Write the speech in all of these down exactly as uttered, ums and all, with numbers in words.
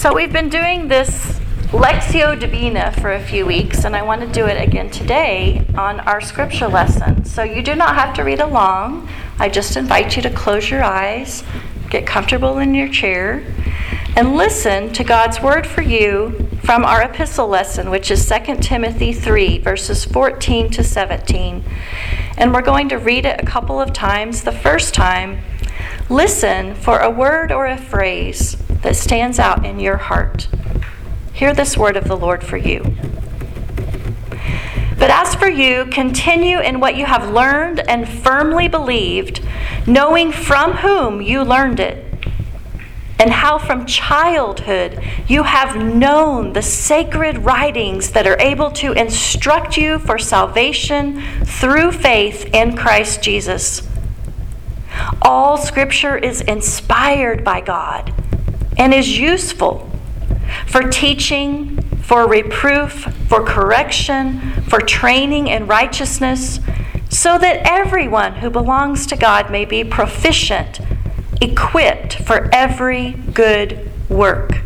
So we've been doing this Lectio Divina for a few weeks, and I want to do it again today on our scripture lesson. So you do not have to read along. I just invite you to close your eyes, get comfortable in your chair, and listen to God's word for you from our epistle lesson, which is Second Timothy three, verses fourteen to seventeen. And we're going to read it a couple of times. The first time, listen for a word or a phrase that stands out in your heart. Hear this word of the Lord for you. But as for you, continue in what you have learned and firmly believed, knowing from whom you learned it, and how from childhood you have known the sacred writings that are able to instruct you for salvation through faith in Christ Jesus. All Scripture is inspired by God and is useful for teaching, for reproof, for correction, for training in righteousness, so that everyone who belongs to God may be proficient, equipped for every good work.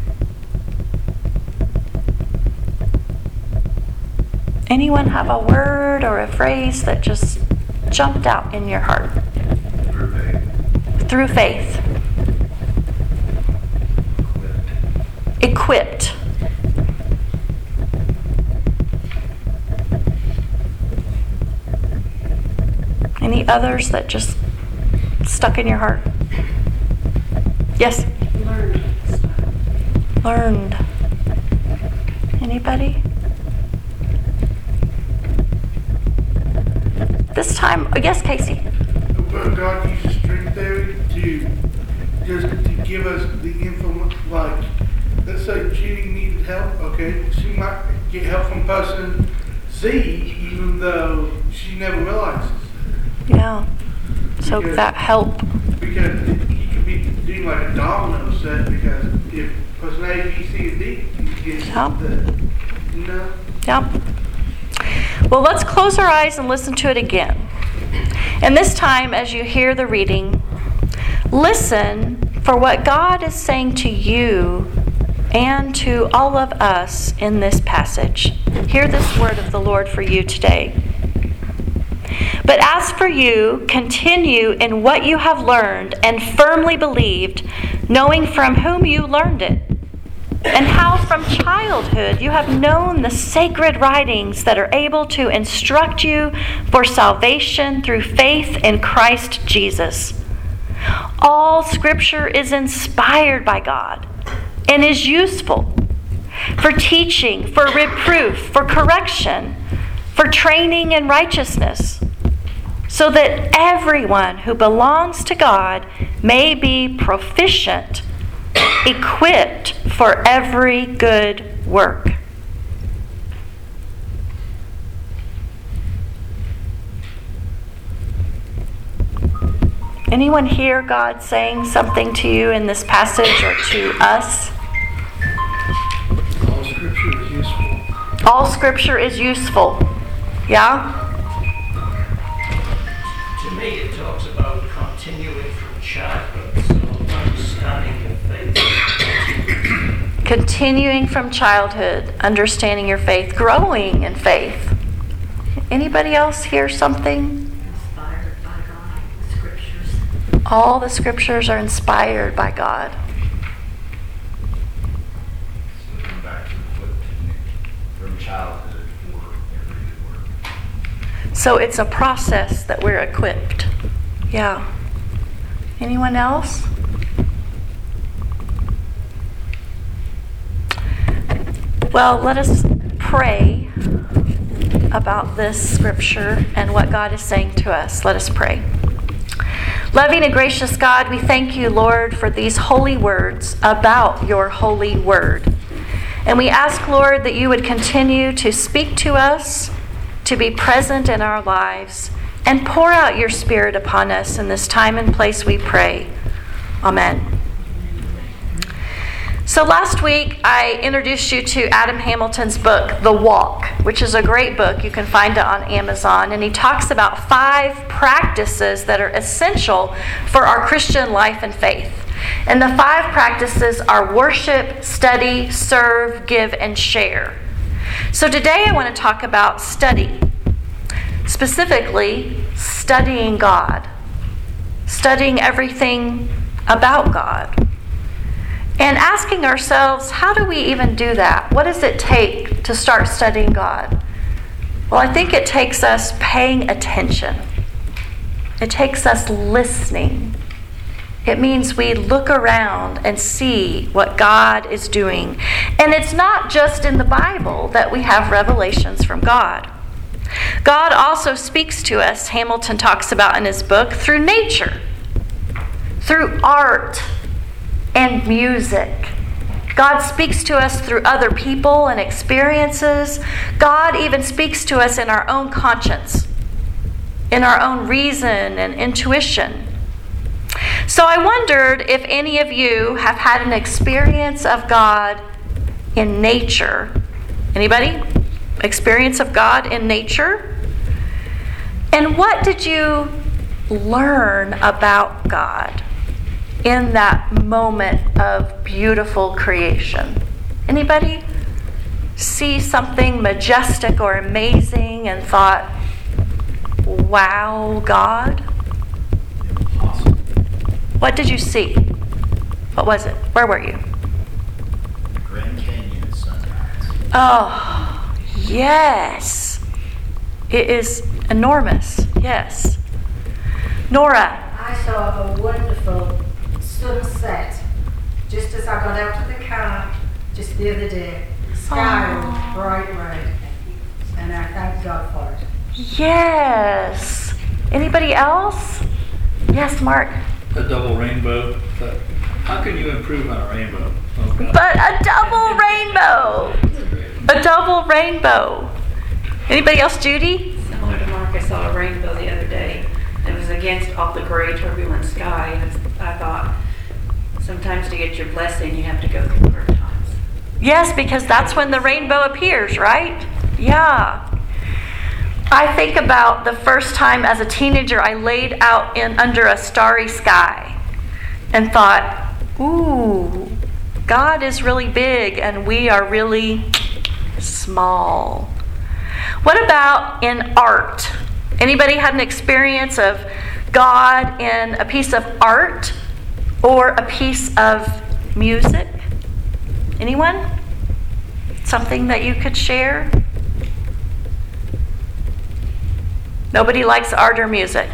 Anyone have a word or a phrase that just jumped out in your heart? Through faith. Through faith. Equipped. Any others that just stuck in your heart? Yes? Learned. Learned. Anybody? This time, oh, yes, Casey? But God uses string theory to just to give us the info. Like, let's say Judy needed help. Okay, she might get help from person Z, even though she never realizes. Yeah. So Because- that help. Because it, you could be doing like a domino set. Because if person A, B, C, and D gets Yeah. the, you know. Yep. Well, let's close our eyes and listen to it again. And this time, as you hear the reading, listen for what God is saying to you and to all of us in this passage. Hear this word of the Lord for you today. But as for you, continue in what you have learned and firmly believed, knowing from whom you learned it, and how from childhood you have known the sacred writings that are able to instruct you for salvation through faith in Christ Jesus. All Scripture is inspired by God and is useful for teaching, for reproof, for correction, for training in righteousness, so that everyone who belongs to God may be proficient, equipped for every good work. Anyone hear God saying something to you in this passage or to us? All Scripture is useful. All Scripture is useful. Yeah? To me, it talks about continuing from childhood, so understanding your faith. Continuing from childhood, understanding your faith, growing in faith. Anybody else hear something? Inspired by God, the Scriptures. All the Scriptures are inspired by God. So come back to the foot from childhood for every good work. So it's a process that we're equipped. Yeah. Anyone else? Well, let us pray about this scripture and what God is saying to us. Let us pray. Loving and gracious God, we thank you, Lord, for these holy words about your holy word. And we ask, Lord, that you would continue to speak to us, to be present in our lives, and pour out your Spirit upon us in this time and place, we pray. Amen. So last week, I introduced you to Adam Hamilton's book, The Walk, which is a great book. You can find it on Amazon. And he talks about five practices that are essential for our Christian life and faith. And the five practices are worship, study, serve, give, and share. So today I want to talk about study. Specifically, studying God. Studying everything about God. And asking ourselves, how do we even do that? What does it take to start studying God? Well, I think it takes us paying attention. It takes us listening. It means we look around and see what God is doing. And it's not just in the Bible that we have revelations from God. God also speaks to us, Hamilton talks about in his book, through nature, through art and music. God speaks to us through other people and experiences. God even speaks to us in our own conscience, in our own reason and intuition. So I wondered if any of you have had an experience of God in nature. Anybody? Experience of God in nature? And what did you learn about God in that moment of beautiful creation? Anybody see something majestic or amazing and thought, wow, God? Awesome. What did you see? What was it? Where were you? Grand Canyon at sunrise. Oh, yes. It is enormous. Yes. Nora. I saw a wonderful sunset just as I got out of the car just the other day. The sky was bright red, and I thank God for it. Yes. Anybody else? Yes, Mark. A double rainbow. But how can you improve on a rainbow? Oh, God. But a double rainbow. A double rainbow. Anybody else, Judy? Similar to Mark, I saw a rainbow the other day. It was against all the gray, turbulent sky. And I thought, sometimes to get your blessing, you have to go through hard times. Yes, because that's when the rainbow appears, right? Yeah. I think about the first time as a teenager I laid out in under a starry sky and thought, ooh, God is really big and we are really small. What about in art? Anybody had an experience of God in a piece of art or a piece of music? Anyone? Something that you could share? Nobody likes art or music.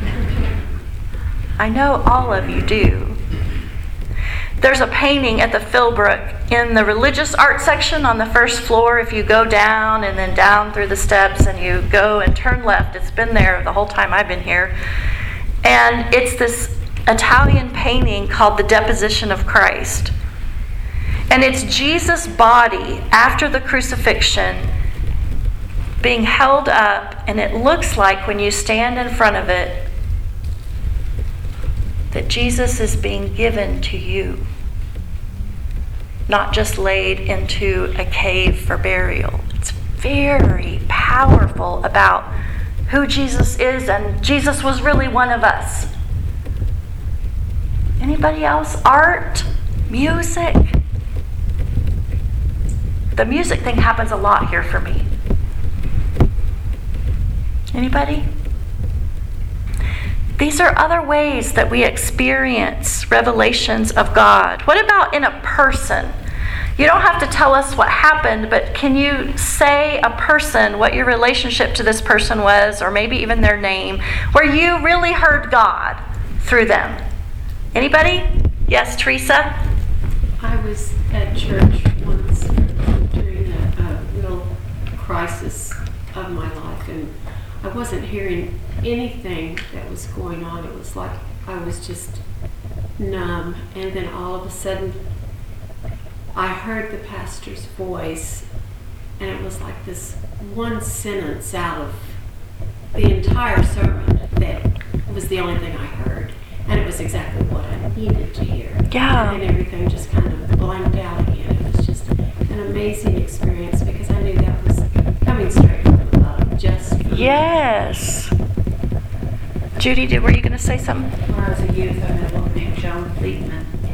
I know all of you do. There's a painting at the Philbrook in the religious art section on the first floor. If you go down and then down through the steps and you go and turn left, it's been there the whole time I've been here. And it's this Italian painting called The Deposition of Christ. And it's Jesus' body after the crucifixion being held up, and it looks like when you stand in front of it that Jesus is being given to you, not just laid into a cave for burial. It's very powerful about who Jesus is, and Jesus was really one of us. Anybody else? Art? Music? The music thing happens a lot here for me. Anybody? These are other ways that we experience revelations of God. What about in a person? You don't have to tell us what happened, but can you say a person, what your relationship to this person was, or maybe even their name, where you really heard God through them? Anybody? Yes, Teresa? I was at church once during a, a real crisis of my life, and I wasn't hearing anything that was going on. It was like I was just numb, and then all of a sudden I heard the pastor's voice, and it was like this one sentence out of the entire sermon that was the only thing I heard, and it was exactly what I needed to hear. Yeah. And everything just kind of blanked out again. It was just an amazing experience because I knew that was coming straight from above, just for me. Yes. Judy, did, were you going to say something? When I was a youth, I met a woman named Joan Fleetman,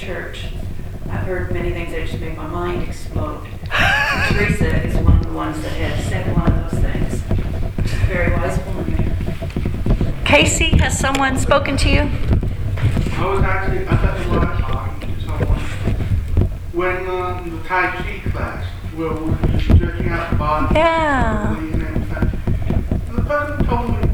church, I've heard many things that just made my mind explode. Teresa is one of the ones that has said one of those things. She's a very wise woman there. Casey, has someone spoken to you? I was actually, I thought you were talking to someone. When uh, in the Tai Chi class, where we were just stretching out the body. Yeah. And everything, the person told me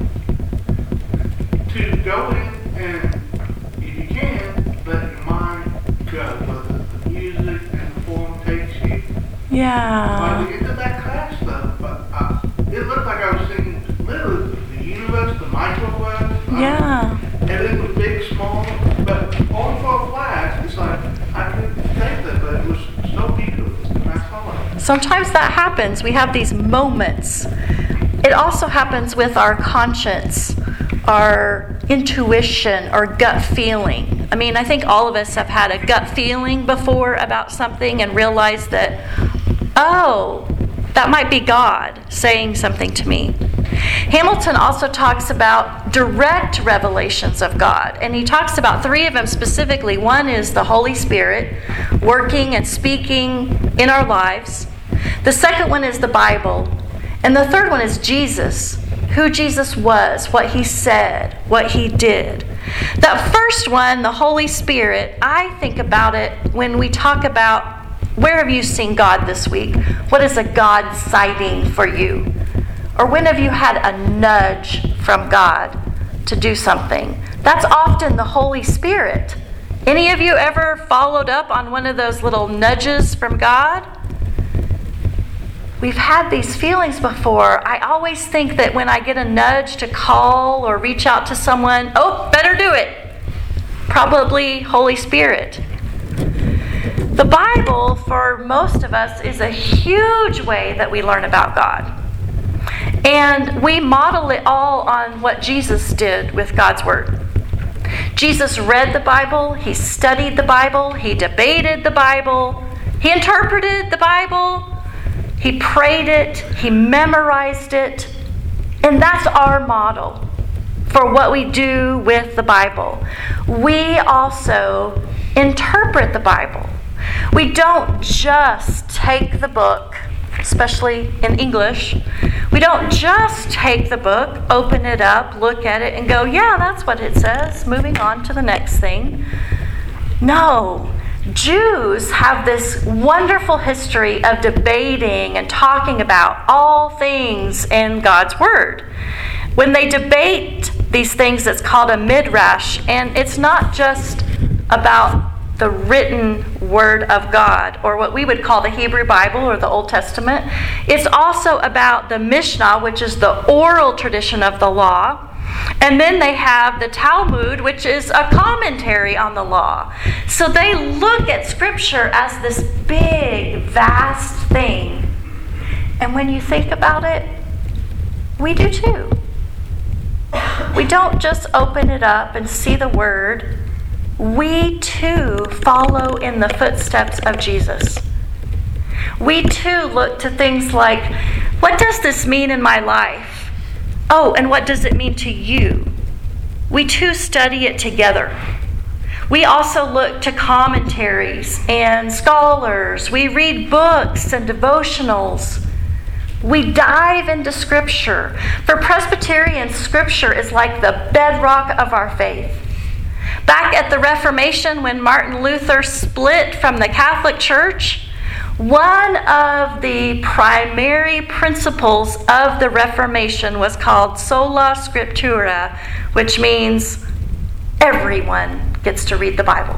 to go in and, if you can, let your mind go, whether the music and the form takes you. By Yeah. the end of that class, though, but uh, it looked like I was seeing literally the universe, the microwave. uh, Yeah. Everything was big, small, but all for a flash, it's like, I couldn't take that, but it was so beautiful, and I saw it. Sometimes that happens. We have these moments. It also happens with our conscience, our intuition, or gut feeling. I mean, I think all of us have had a gut feeling before about something and realized that, oh, that might be God saying something to me. Hamilton also talks about direct revelations of God, and he talks about three of them specifically. One is the Holy Spirit working and speaking in our lives. The second one is the Bible. And the third one is Jesus, who Jesus was, what he said, what he did. That first one, the Holy Spirit, I think about it when we talk about, where have you seen God this week? What is a God sighting for you? Or when have you had a nudge from God to do something? That's often the Holy Spirit. Any of you ever followed up on one of those little nudges from God? We've had these feelings before. I always think that when I get a nudge to call or reach out to someone, oh, better do it. Probably Holy Spirit. The Bible, for most of us, is a huge way that we learn about God. And we model it all on what Jesus did with God's Word. Jesus read the Bible, he studied the Bible, he debated the Bible, he interpreted the Bible, he prayed it, he memorized it, and that's our model for what we do with the Bible. We also interpret the Bible. We don't just take the book, especially in English. We don't just take the book, open it up, look at it, and go, yeah, that's what it says, moving on to the next thing. No. Jews have this wonderful history of debating and talking about all things in God's Word. When they debate these things, it's called a midrash, and it's not just about the written Word of God, or what we would call the Hebrew Bible or the Old Testament. It's also about the Mishnah, which is the oral tradition of the law. And then they have the Talmud, which is a commentary on the law. So they look at Scripture as this big, vast thing. And when you think about it, we do too. We don't just open it up and see the Word. We too follow in the footsteps of Jesus. We too look to things like, what does this mean in my life? Oh, and what does it mean to you? We too study it together. We also look to commentaries and scholars. We read books and devotionals. We dive into Scripture. For Presbyterians, Scripture is like the bedrock of our faith. Back at the Reformation, when Martin Luther split from the Catholic Church, one of the primary principles of the Reformation was called sola scriptura, which means everyone gets to read the Bible.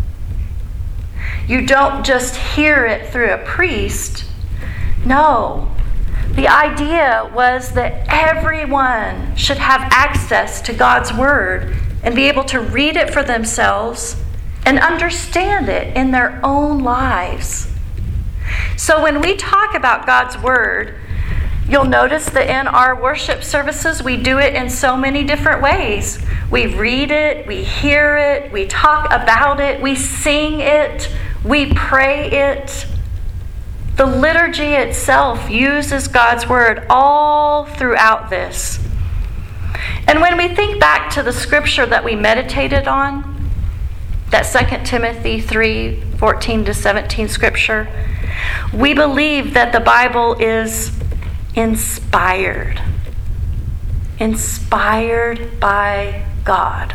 You don't just hear it through a priest. No. The idea was that everyone should have access to God's Word and be able to read it for themselves and understand it in their own lives. So when we talk about God's Word, you'll notice that in our worship services, we do it in so many different ways. We read it, we hear it, we talk about it, we sing it, we pray it. The liturgy itself uses God's Word all throughout this. And when we think back to the Scripture that we meditated on, that Second Timothy three fourteen to seventeen scripture. We believe that the Bible is inspired. Inspired by God.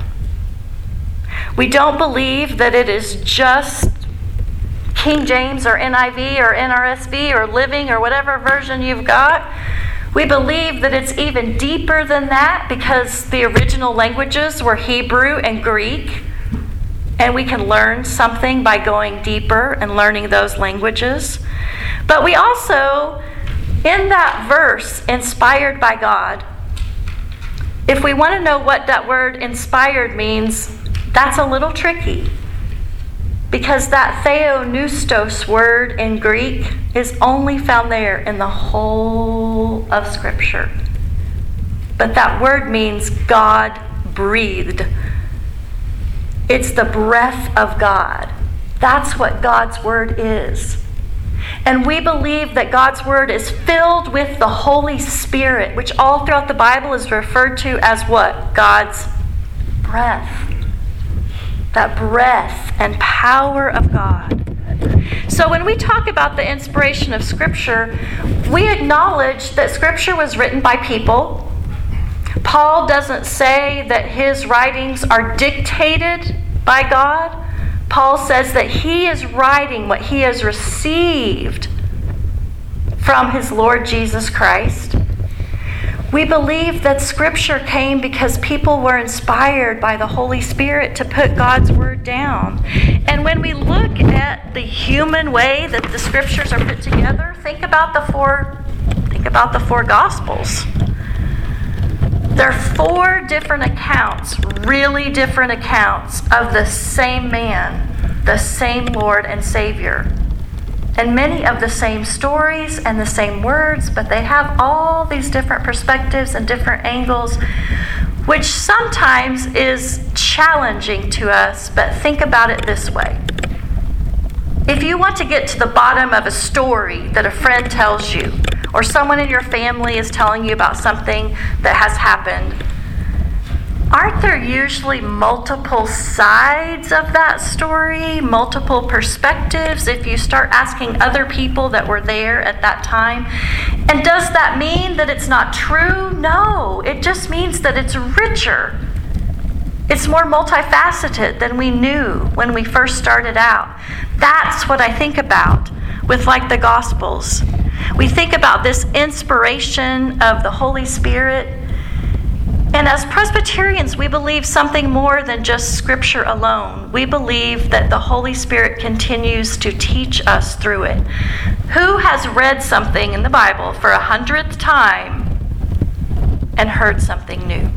We don't believe that it is just King James or N I V or N R S V or Living or whatever version you've got. We believe that it's even deeper than that because the original languages were Hebrew and Greek, and we can learn something by going deeper and learning those languages. But we also, in that verse, inspired by God, if we want to know what that word inspired means, that's a little tricky. Because that theopneustos word in Greek is only found there in the whole of Scripture. But that word means God breathed. It's the breath of God. That's what God's word is. And we believe that God's word is filled with the Holy Spirit, which all throughout the Bible is referred to as what? God's breath. That breath and power of God. So when we talk about the inspiration of Scripture, we acknowledge that Scripture was written by people. Paul doesn't say that his writings are dictated by God. Paul says that he is writing what he has received from his Lord Jesus Christ. We believe that Scripture came because people were inspired by the Holy Spirit to put God's Word down. And when we look at the human way that the Scriptures are put together, think about the four, think about the four Gospels. There are four different accounts, really different accounts of the same man, the same Lord and Savior. And many of the same stories and the same words, but they have all these different perspectives and different angles, which sometimes is challenging to us, but think about it this way. If you want to get to the bottom of a story that a friend tells you, or someone in your family is telling you about something that has happened, aren't there usually multiple sides of that story, multiple perspectives if you start asking other people that were there at that time? And does that mean that it's not true? No, it just means that it's richer. It's more multifaceted than we knew when we first started out. That's what I think about with like the Gospels. We think about this inspiration of the Holy Spirit. And as Presbyterians, we believe something more than just Scripture alone. We believe that the Holy Spirit continues to teach us through it. Who has read something in the Bible for a hundredth time and heard something new?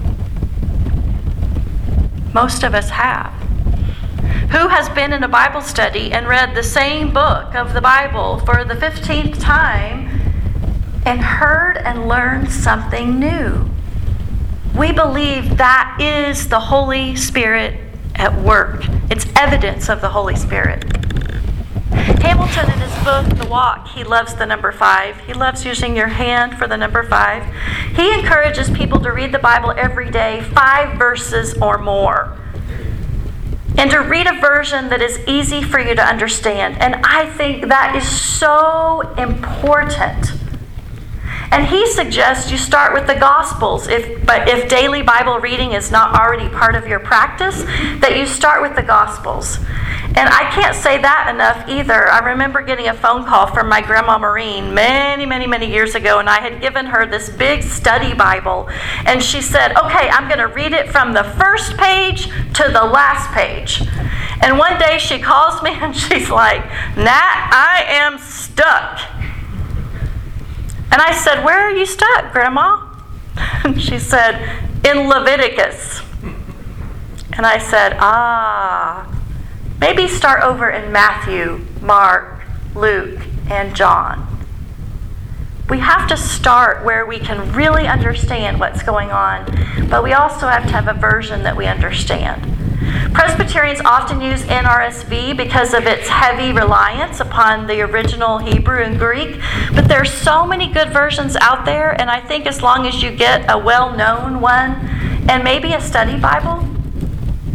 Most of us have. Who has been in a Bible study and read the same book of the Bible for the fifteenth time and heard and learned something new? We believe that is the Holy Spirit at work. It's evidence of the Holy Spirit. Hamilton, in his book, The Walk, he loves the number five. He loves using your hand for the number five. He encourages people to read the Bible every day, five verses or more. And to read a version that is easy for you to understand. And I think that is so important. And he suggests you start with the Gospels, if, but if daily Bible reading is not already part of your practice, that you start with the Gospels. And I can't say that enough either. I remember getting a phone call from my grandma Maureen many, many, many years ago, and I had given her this big study Bible. And she said, okay, I'm going to read it from the first page to the last page. And one day she calls me and she's like, Nat, I am stuck. And I said, where are you stuck, Grandma? And she said, in Leviticus. And I said, ah, maybe start over in Matthew, Mark, Luke, and John. We have to start where we can really understand what's going on, but we also have to have a version that we understand. Presbyterians often use N R S V because of its heavy reliance upon the original Hebrew and Greek, but there's so many good versions out there, and I think as long as you get a well-known one and maybe a study Bible,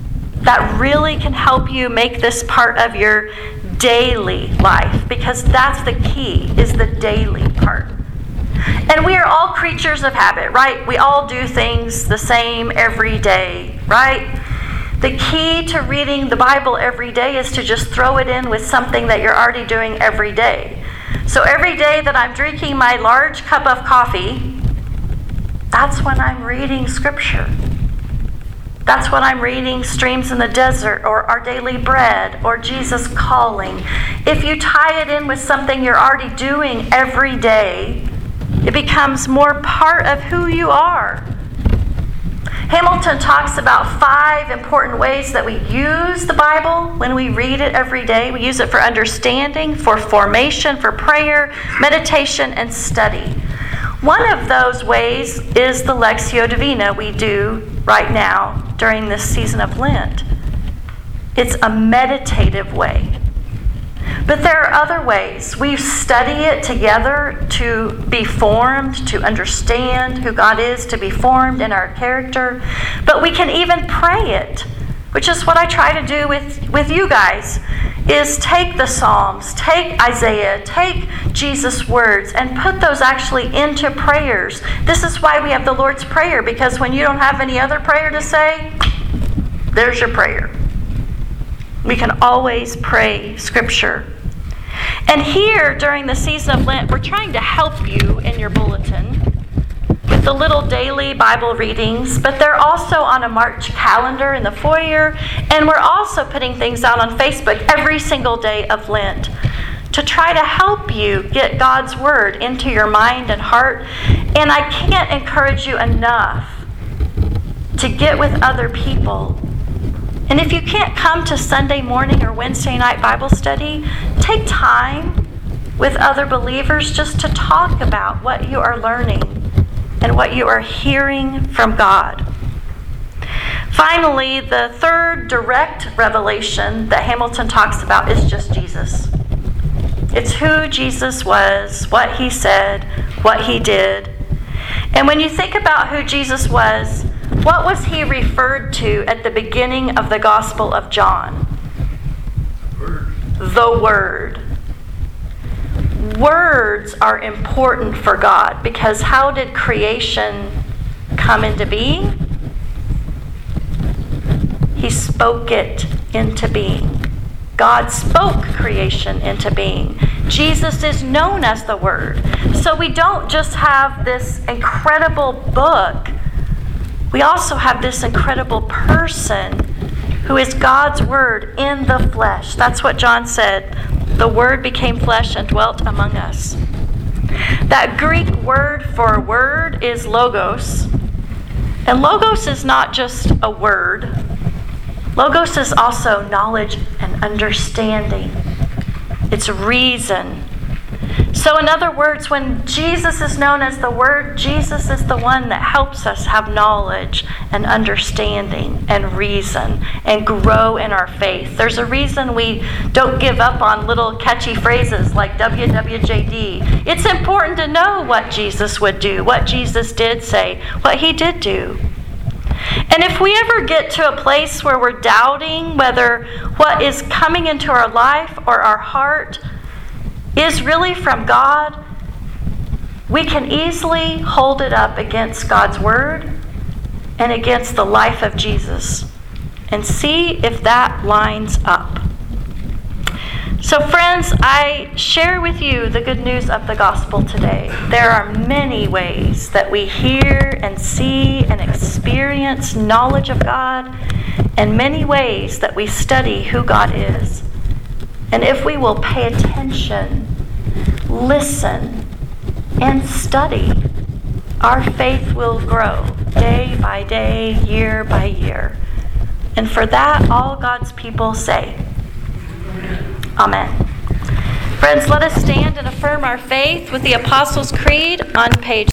that really can help you make this part of your daily life, because that's the key, is the daily part. And we are all creatures of habit, right? We all do things the same every day, right? The key to reading the Bible every day is to just throw it in with something that you're already doing every day. So every day that I'm drinking my large cup of coffee, that's when I'm reading Scripture. That's when I'm reading Streams in the Desert, or Our Daily Bread, or Jesus Calling. If you tie it in with something you're already doing every day, it becomes more part of who you are. Hamilton talks about five important ways that we use the Bible when we read it every day. We use it for understanding, for formation, for prayer, meditation, and study. One of those ways is the Lectio Divina we do right now during this season of Lent. It's a meditative way. But there are other ways. We study it together to be formed, to understand who God is, to be formed in our character. But we can even pray it, which is what I try to do with, with you guys, is take the Psalms, take Isaiah, take Jesus' words, and put those actually into prayers. This is why we have the Lord's Prayer, because when you don't have any other prayer to say, there's your prayer. We can always pray Scripture. And here, during the season of Lent, we're trying to help you in your bulletin with the little daily Bible readings, but they're also on a March calendar in the foyer, and we're also putting things out on Facebook every single day of Lent to try to help you get God's Word into your mind and heart. And I can't encourage you enough to get with other people. And if you can't come to Sunday morning or Wednesday night Bible study, take time with other believers just to talk about what you are learning and what you are hearing from God. Finally, the third direct revelation that Hamilton talks about is just Jesus. It's who Jesus was, what he said, what he did. And when you think about who Jesus was, what was he referred to at the beginning of the Gospel of John? Word. The Word. Words are important for God, because how did creation come into being? He spoke it into being. God spoke creation into being. Jesus is known as the Word. So we don't just have this incredible book. We also have this incredible person who is God's Word in the flesh. That's what John said. The Word became flesh and dwelt among us. That Greek word for word is logos. And logos is not just a word. Logos is also knowledge and understanding. It's reason. So in other words, when Jesus is known as the Word, Jesus is the one that helps us have knowledge and understanding and reason and grow in our faith. There's a reason we don't give up on little catchy phrases like W W J D. It's important to know what Jesus would do, what Jesus did say, what he did do. And if we ever get to a place where we're doubting whether what is coming into our life or our heart is really from God, we can easily hold it up against God's Word and against the life of Jesus and see if that lines up. So friends, I share with you the good news of the gospel today. There are many ways that we hear and see and experience knowledge of God, and many ways that we study who God is. And if we will pay attention, listen, and study, our faith will grow day by day, year by year. And for that, all God's people say, Amen. Friends, let us stand and affirm our faith with the Apostles' Creed on page